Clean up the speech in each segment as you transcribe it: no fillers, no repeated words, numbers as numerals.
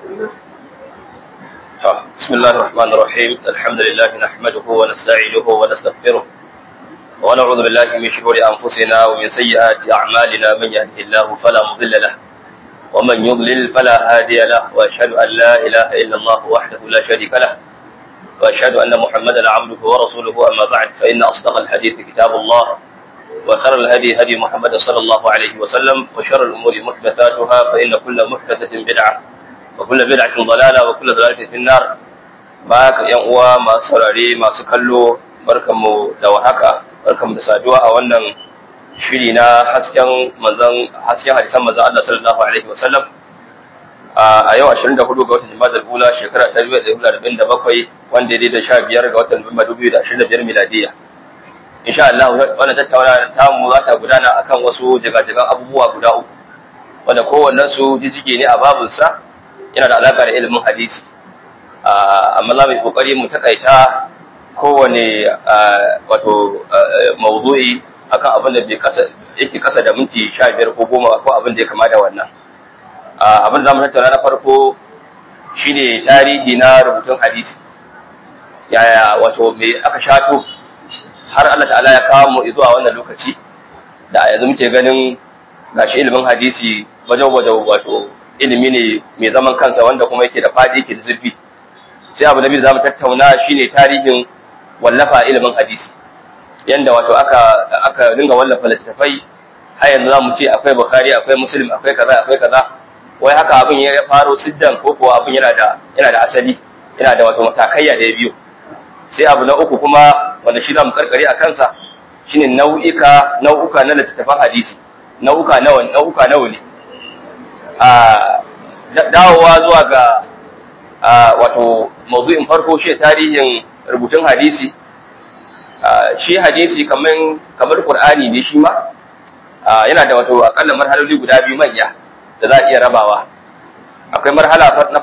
بسم الله الرحمن الرحيم الحمد لله نحمده ونستعينه ونستغفره ونعوذ بالله من شرور أنفسنا ومن سيئات أعمالنا من يهده الله فلا مضل له ومن يضلل فلا هادي له وأشهد أن لا إله إلا الله وحده لا شريك له وأشهد أن محمدا عبده ورسوله أما بعد فإن أصدق الحديث كتاب الله وخير الهدي هدي محمد صلى الله عليه وسلم وشر الأمور محدثاتها فإن كل محدثة بدعة وكل بدعة ضلالة وكل ضلالة في النار baka yan uwa masu saurare masu kallo barkanmu da wahaka barkanmu da saduwa a wannan shiri na hasken hadisan manzon Allah sallallahu alaihi wasallam a yau 24 ga watan Jumadal Ula shekara 2047 wanda ya da 15 ga watan Nuwamba 2025 miladiya insha Allah wannan tattaunawa tamu za ta gudana akan wasu jagajagan abubuwa guda uku wanda kowannen su jijige ne a babunsa yana da alaka da ilimin hadisi amma za mu yi kokari mu takaita kowane wato mawdu'i akan abin da yake kasa da minti 15 ko 10 ko abin da ya kama da wannan abin da za mu tattauna na farko shine tarihi na rubutun hadisi yaya wato me aka shato har Allah ta'ala ya kawo mu zuwa wannan lokaci da yanzu muke ganin gashi ilimin hadisi wajen wato ilimi ne mai zaman kansa wanda kuma yake da fadi yake da zurfi sai abu da biyu zamu tattauna shine tarihin wallafa ilimin hadisi yanda wato aka dinga wallafa littafai har yanzu zamu ce akwai Bukhari akwai Muslim akwai kaza wai haka abin ya faro siddan ko kuwa abin yana da asali yana da wato matakaiya da ya biyo sai abu na uku kuma wanda shi zamu karkare a kansa shine nau'uka na littafan hadisi nau'uka nawa ne dawowa zuwa ga wato mawdu'in farko shi tarihin rubutun hadisi shi hadisi kamar Qur'ani ne shi ma yana da wato akalla marhaloli guda biyu manya da za a iya rabawa akwai marhala ta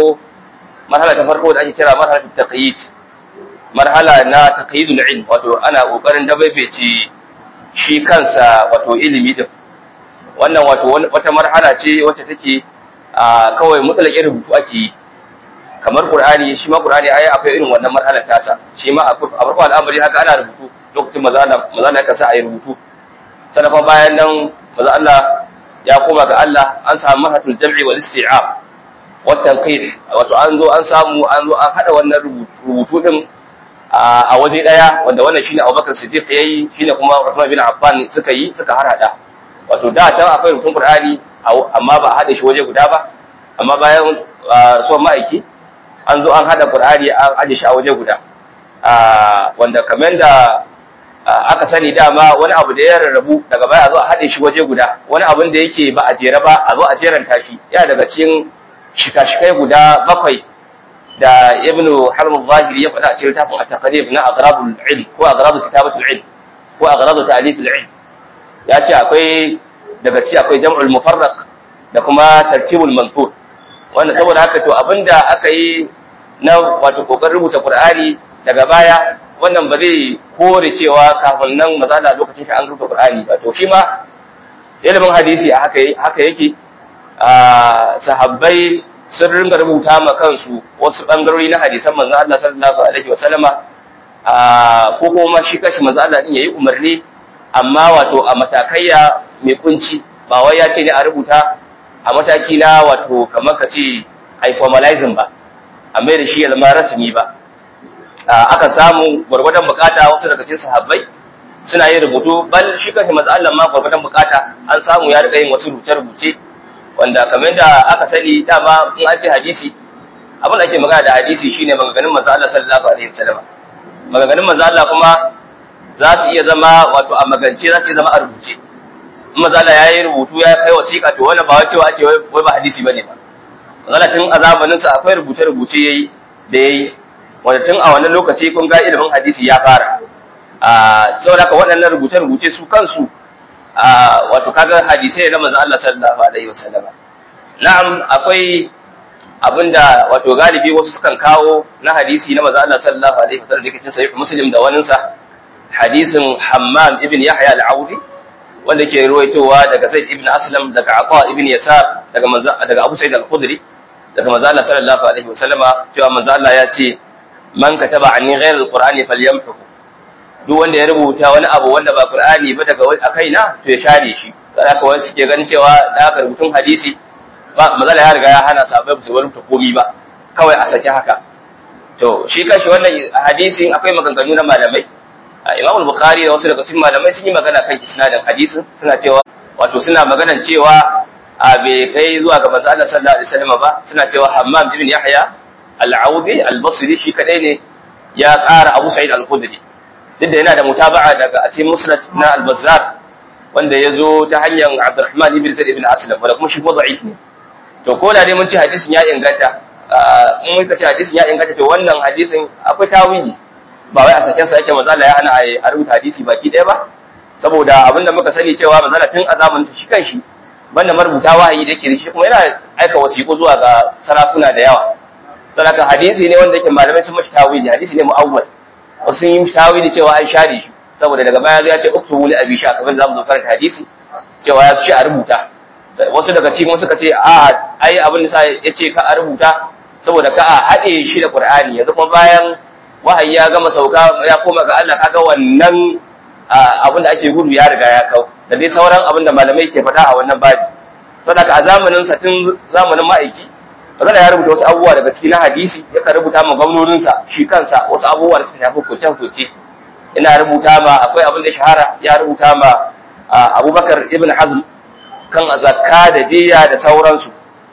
farko da ake kira marhalatut taqyid marhala na taqyidul ilm wato ana kokarin dabaibeci shi kansa wato ilimi din wannan wato wata marhala ce wacce take kawai mutlaqin rubutu ake yi kamar Qur'ani shi ma Qur'ani akwai irin wannan marhalar tasa shi ma a farko al'amari haka ana rubutu lokacin maza Allah ya sa ayi rubutu sannan kuma bayan nan maza Allah ya koma ga Allah an samu marhatul jam'i wal isti'ab wa tanqid wato an hada wannan rubutu din a waje daya wanda wannan shine Abubakar Siddiq yayi shine kuma Uthman bin Affan suka harada wato da can akwai rubutun Qur'ani amma ba a hada shi waje guda ba amma bayan so ma'aiki an zo an hada Qur'ani an aje shi a waje guda wanda kamar da aka sani dama wani abu da ya rarrabu daga baya a zo a hade shi waje guda wani abin da yake ba a jere ba a zo a jeranta shi ya daga cikin shika-shikai guda 7 da Ibn Harb al-Zahiri ya faɗa a cikin tafin at-taqrib na aghrabul ilm ko aghrabul kitabatul ilm ko aghrabul ta'liful ilm ya ce akwai daga ci akwai jam'ul mufarraq da kuma tartibul manthur wanda saboda haka to abinda aka yi na wato kokarin rubuta Qur'ani daga baya wannan ba zai kore cewa kafin nan mazala lokacin shi an rubuta Qur'ani ba to shi ma ilimin hadisi a haka yake sahabbai sun ringa rubuta ma kansu wasu bangarori na hadisan manzon Allah sallallahu alaihi wasallama ko kuma shi kashi manzon Allah din yayi umarni amma wato a matakaiya mai kunci ba wai ya ce ne a rubuta a mataki na wato kamar ka ce ai formalizing ba amma da shi ya zama rasmi ba aka samu gwargwadon bukata wasu daga cikin sahabbai suna yin rubutu bal shi kanshi manzo Allah ma gwargwadon bukata an samu ya rika yin wasu rubuce wanda kamar da aka sani dama in an ce hadisi abin da ake magana da hadisi shine maganganun manzo Allah sallallahu alaihi wasallam maganganun manzo Allah kuma za su iya zama wato a magance za su iya zama a rubuce mazala ya yi rubutu ya kai wasiƙa to wani ba cewa ake wai ba hadisi bane ba mazala tun a zamaninsa akwai rubuce-rubuce da ya yi wanda tun a wannan lokaci kun ga ilimin hadisi ya fara saboda haka waɗannan rubuce-rubuce su kansu wato kaga hadisai na manzon Allah sallallahu alaihi wasallam na'am akwai abinda wato galibi wasu sukan kawo na hadisi na manzon Allah sallallahu alaihi wasallam da yake cikin sahih Muslim da waninsa hadisin Hammam ibn Yahya al-Audi wanda ke ruwaitowa daga Zaid ibn Aslam daga Atha ibn Yasar daga Abu Sa'id al-Khudri daga manzo Allah sallallahu alaihi wasallama cewa manzo Allah ya ce man kataba anni ghayra alqur'ani falyamhu, duk wanda ya rubuta wani abu wanda ba qur'ani ba daga akaina to ya share shi. Kada ka wani suke ganin cewa da aka rubutun hadisi ba manzo Allah ya riga ya hana sahabbai su rubuta komai ba, kawai a saki haka. To shi kashi wannan hadisin akwai maganganu na malamai. Imam al-Bukhari da wasu daga cikin malamai sun yi magana kan isnadin hadisin, suna cewa wato suna maganan cewa bai kai zuwa ga manzo Allah sallallahu alaihi wasallam ba, suna cewa Hammam ibn Yahya al-Audi al-Basri shi kadai ne ya ƙara Abu Sa'id al-Khudri, duk da yana da mutaba'a daga a cikin Musnad na al-Bazzar wanda yazo ta hanyar Abdurrahman ibn Zaid ibn Aslam, wanda kuma shi ko da'if ne. To ko da dai mun ci hadisin ya inganta, in muka ci hadisin ya inganta, to wannan hadisin akwai tawili, ba wai a saken sa yake manzo Allah ya hana a rubuta hadisi baki ɗaya ba, saboda abinda muka sani cewa manzo Allah tun a zamanin shi kanshi banda marubuta wahayi da yake da shi kuma yana aika wasiƙu zuwa ga sarakuna da yawa. Saboda hadisi ne wanda yake malamai sun mashi tawili, hadisi ne mu'awwal, wasu sun yi tawili cewa an share shi saboda daga baya ya ce uktubu li abi sha, kamar zamu zo karanta hadisi cewa ya ce a rubuta. Wasu daga cikin wasu suka ce a ai abin da ya ce ka a rubuta saboda ka a haɗe shi da Qur'ani, yanzu kuma bayan wahayi ya gama sauka ya koma ga Allah, kaga wannan abin da ake gudu ya riga ya kau, da dai sauran abin da malamai ke faɗa a wannan babi. Saboda a zamanin sa tun zamanin ma'aiki Allah ya rubuta wasu abubuwa daga cikin hadisi, ya ka rubuta ma gwamnonin sa shi kansa wasu abubuwa da suka shafi kuce-kuce. Ina rubuta ma, akwai abin da shahara ya rubuta ma Abubakar ibn Hazm kan zakka da diya da sauransu.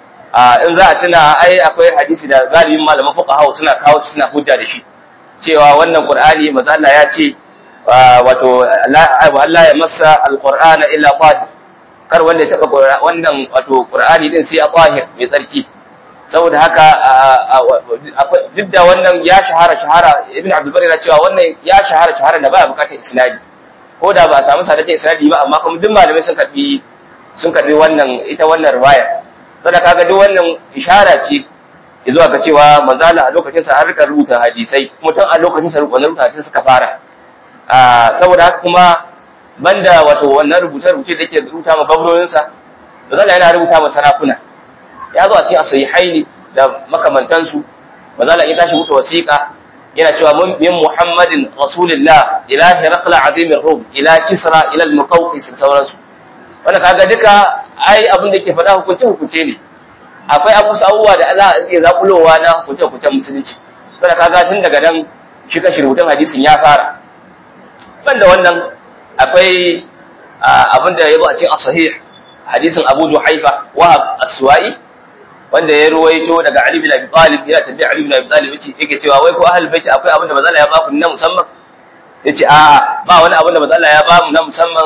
In za a tuna ai akwai hadisi da galibin malaman fuqaha suna kawo suna hujja da shi cewa wannan Qur'ani manzo Allah ya ce wato Allah ya massa alqur'ana illa tahir, kar wanda ya taba wannan wato Qur'ani din sai a tahir mai tsarki. Saboda haka duk da wannan ya shahara Ibn Abdul Bari na cewa wannan ya shahara da baya bukatar isnadi, ko da ba a samu sadatin isnadi ba, amma kuma duk malamai sun karbi wannan ita wannan riwaya. Saboda kaga duk wannan ishara ce zuwa ga cewa manzo Allah a lokacin sa an rika rubuta hadisai, kuma tun a lokacin sa rubuta hadisai suka fara. Saboda haka kuma banda wato wannan rubuce-rubuce da yake rubuta ma gwamnonin sa, manzo Allah yana rubuta ma sarakuna. Ya zo a cikin sahihaini da makamantansu, manzo Allah ya tashi rubuta wasiqa yana cewa min Muhammadin Rasulullah ila Hiraqla azimir Rum ila Kisra ila al-Muqawqis sauransu. Wanda kaga duka ai abin da ke faɗa hukunce ne, akwai abubuwa da Allah zai zakulowa na hukunce musulunci. Saboda kaga tun daga nan shi ka rubutun hadisin ya fara. Banda wannan akwai abin da yazo a cikin as-sahih, hadisin Abu Juhaifa Wahab as-Suwa'i, wanda ya ruwaito daga Ali bin Abi Talib, ya tabi Ali bin Abi Talib yake cewa wai ko ahlul bait akwai abin da manzo Allah ya ba ku na musamman? Yace a ba wani abin da manzo Allah ya ba mu na musamman,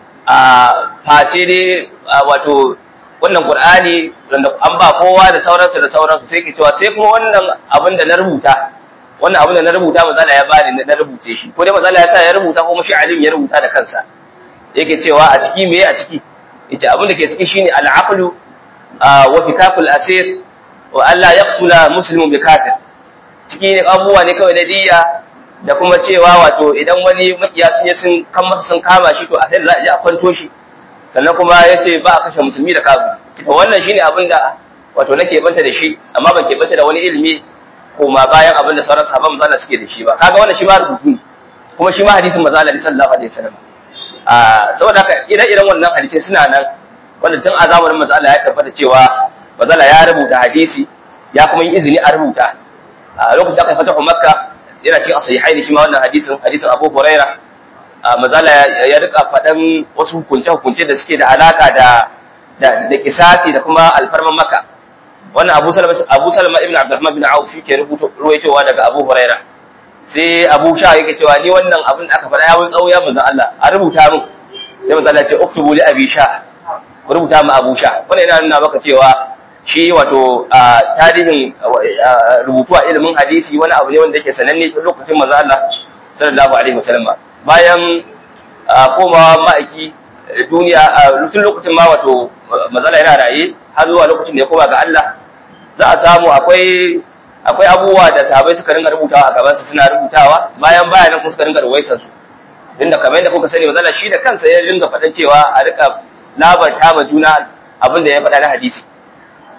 face dai wato wannan Qur'ani wanda an ba kowa da sauransu sai ke cewa sai kuma wannan abin da na rubuta manzo Allah ya bani na rubuce shi, ko dai manzo Allah ya sa ya rubuta ko shi alim ya rubuta da kansa. Yake cewa a ciki meye a ciki? Yace abin da ke ciki shine al-aqlu wa fikakul asir wa alla yaqtula muslimun bi kafir. Ciki ne abubuwa ne kawai da diya da kuma cewa wato idan wani makiya sun kama shi to a sai za a je a kwanto shi, sannan kuma yace ba a kashe musulmi da kafiri. To wannan shine abin da wato nake banta da shi, amma ban ke banta da wani ilimi kuma bayan abin da sauran sahabban manzo Allah suke da shi ba. Kaga wannan shi ma rubutu ne, kuma shi ma hadisin manzo Allah sallallahu alaihi wasallam. Saboda haka ire-iren wannan hadisi suna nan, wanda tun a zamanin manzo Allah ya tabbata cewa manzo Allah ya rubuta hadisi, ya kuma yi izini a rubuta. Lokacin da aka fatahu Makka yana cikin sahihaini shi ma wannan hadisin Abu Huraira, manzo Allah ya rika fadan wasu hukunce da suke da alaka da kisasi da kuma alfarman Makka. Wannan Abu Salama ibn Abdurrahman bin Auf yake ruwaitowa daga Abu Huraira. Sai Abu Sha yake cewa ni wannan abin da aka faɗa ya wani tsawo ya manzo Allah a rubuta min. Sai manzo Allah ya ce uktubu li Abi Sha, ku rubuta mu Abu Sha. Wannan yana nuna maka cewa shi wato tarihin rubutu a ilimin hadisi wani abu ne wanda yake sananne tun lokacin manzo Allah sallallahu alaihi wasallam. Bayan komawa ma'aiki duniya tun lokacin ma wato manzo Allah yana raye har zuwa lokacin da ya koma ga Allah, za a samu akwai abubuwa da sahabbai suka ringa rubutawa a gaban su, suna rubutawa bayan nan kuma suka ringa ruwaitar su. Inda kamar yadda kuka sani manzo Allah shi da kansa ya ringa faɗan cewa a rika labarta ma juna abin da ya faɗa na hadisi.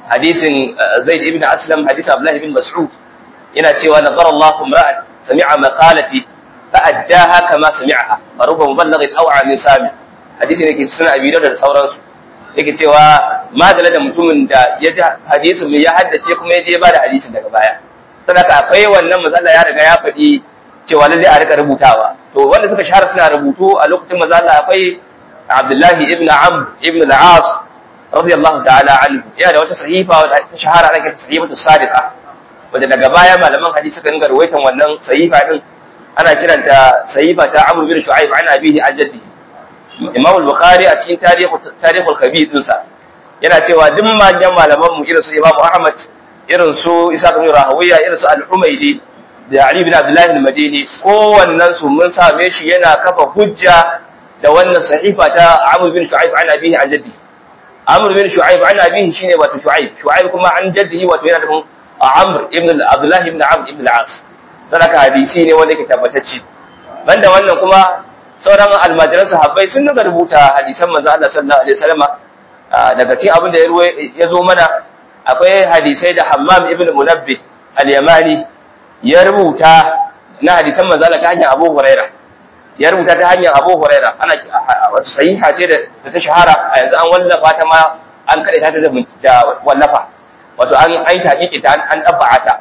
hadisin Zaid ibn Aslam hadisi Abdullah ibn Mas'ud yana cewa nazara Allahu imra'an sami'a maqalati fa addaha kama sami'aha faruba muballighin aw min sami hadisi ne ke sunan Abi Dawud da sauransu yake cewa madala da mutumin da ya ji hadisin mai ya haddace kuma ya je ba da hadisin daga baya saboda akwai wannan mazalla ya riga ya faɗi cewa lalle a rika rubutawa to wanda suka shahara suna rubutu a lokacin mazalla akwai Abdullahi ibn Amr ibn al-As radiyallahu ta'ala anhu yana da wata sahifa wadda ta shahara ana kiranta sahifatu sadiqa wadda daga baya malaman hadisi suka dinga ruwaitan wannan sahifa din ana kiranta sahifa ta Amr bin Shu'aib an abihi an jaddihi Imam al-Bukhari a cikin tarihul kabir dinsa yana cewa duk manyan malaman mu irin su Imam Ahmad irin su Isa ibn Rahawiya irin su Al-Humaydi da Ali ibn Abdullah al-Madini kowannen su mun same shi yana kafa hujja da wannan sahifa ta Amr bin Shu'aib an abihi an jaddihi Amr bin Shu'aib an abihi shine wato Shu'aib kuma an jaddihi wato yana da Amr ibn Abdullah ibn Amr ibn al-As sadaka hadisi ne wanda yake tabbatacce banda wannan kuma sauran almajiran sahabbai sun daga rubuta hadisan manzo Allah sallallahu alaihi wasallam daga cikin abin da ya zo mana akwai hadisai da Hammam ibn Munabbih al-Yamani ya rubuta na hadisan manzo Allah ta hanyar Abu Huraira ya rubuta ta hanyar Abu Huraira ana wato sahiha ce da ta shahara a yanzu an wallafa ta ma an kade ta da wallafa wato an taqiqi ta an dabba'a ta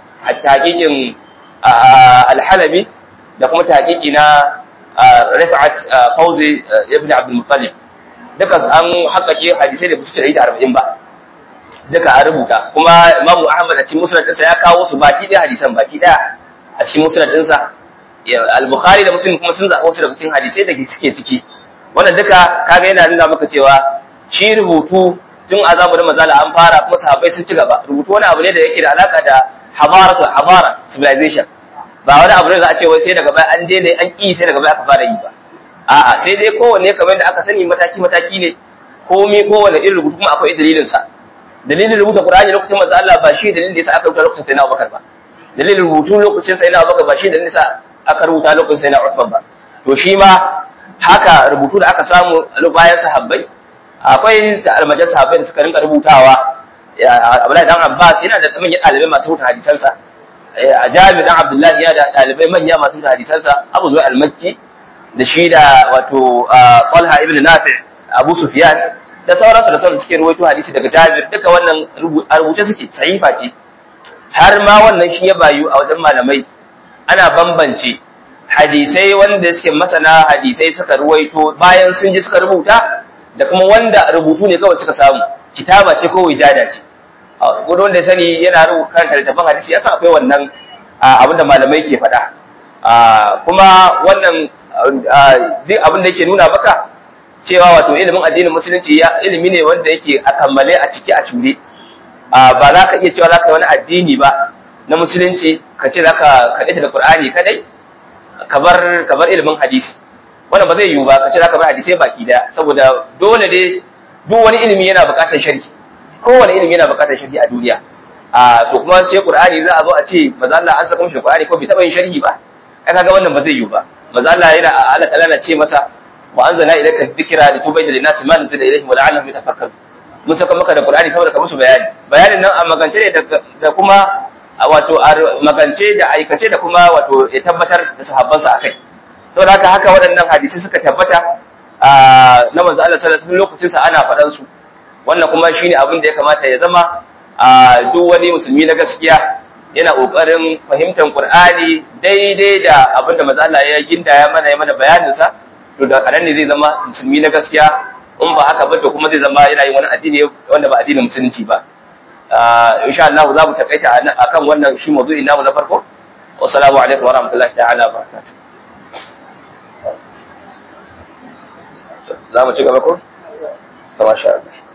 taqiqin al-Halabi da kuma taqiqi na Rifa'at Fawzi ibn Abdul Muttalib duka an haƙaƙe hadisai da suke da 140 ba duka an rubuta kuma Imam Ahmad a cikin musnad ɗinsa ya kawo su baki ɗaya hadisan baki ɗaya a cikin musnad ɗinsa Al-Bukhari da Muslim kuma sun zaɓa wasu daga cikin hadisai da suke ciki wannan duka kaga yana nuna maka cewa shi rubutu tun a zamanin mazala an fara kuma sahabbai sun ci gaba rubutu wani abu ne da yake da alaka da habara civilization ba wani abu ne za a ce wai sai daga baya an daina an ƙi sai daga baya aka fara yi ba a'a sai dai kowanne kamar da aka sani mataki ne kowanne irin rubutu kuma akwai dalilin sa dalilin rubuta Qur'ani lokacin manzo Allah ba shi dalilin da yasa aka rubuta lokacin Sayyidina Abubakar ba dalilin rubutu lokacin Sayyidina Abubakar ba shi dalilin da yasa aka rubuta lokacin Sayyidina Uthman ba to shi ma haka rubutu da aka samu bayan sahabbai akwai almajan sahabbai da suka rinka rubutawa Abdullahi dan Abbas yana da manyan ɗalibai masu rubuta hadisansa a Jabir dan Abdullahi yana da ɗalibai manya masu rubuta hadisansa Abu Zuhair al-Makki da shi da wato Talha ibn Nafi' Abu Sufyan da sauransu suke ruwaito hadisi daga Jabir duka wannan rubuce suke sahifa ce har ma wannan shi ya bayu a wajen malamai ana bambance hadisai wanda suke masana hadisai suka ruwaito bayan sun ji suka rubuta da kuma wanda rubutu ne kawai suka samu kitaba ce ko wijada ce gudu wanda sani yana rubuta littafin hadisi yasa akwai wannan abinda malamai ke faɗa kuma wannan duk abin da yake nuna maka cewa wato ilimin addinin musulunci ilimi ne wanda yake a kammale a ciki a cure ba za ka iya cewa za ka yi wani addini ba na musulunci ka ce za ka kaɗaita da Qur'ani kadai ka bar ilimin hadisi wannan ba zai yiwu ba ka ce za ka bar hadisai baki daya saboda dole dai duk wani ilimi yana buƙatar sharhi kowane ilimi yana buƙatar sharhi a duniya to kuma sai Qur'ani za a zo a ce maza Allah an saka mishi Qur'ani ko bai taɓa yin sharhi ba ai kaga wannan ba zai yiwu ba maza Allah yana Allah ta'ala na ce masa wa anzalna ilayka dhikra litubayyana lin-nasi ma nuzila ilayhim wa la'allahum yatafakkarun mun saka maka da Qur'ani saboda ka musu bayanin nan a magance ne da kuma wato a magance da aikace da kuma wato ya tabbatar da sahabbansa akai saboda haka waɗannan hadisi suka tabbata na manzo Allah sallallahu alaihi wasallam lokacin sa ana faɗan su wannan kuma shine abin da ya kamata ya zama duk wani musulmi na gaskiya yana kokarin fahimtar Qur'ani daidai da abin da manzo Allah ya gindaya mana ya mana bayanin sa to da kadan ne zai zama musulmi na gaskiya in ba haka ba to kuma zai zama yana yin wani addini wanda ba addinin musulunci ba insha Allah za mu takaita akan wannan shi mawdu'i namu na farko wassalamu alaikum wa rahmatullahi ta'ala wa barakatuh za mu ci gaba ko masha Allah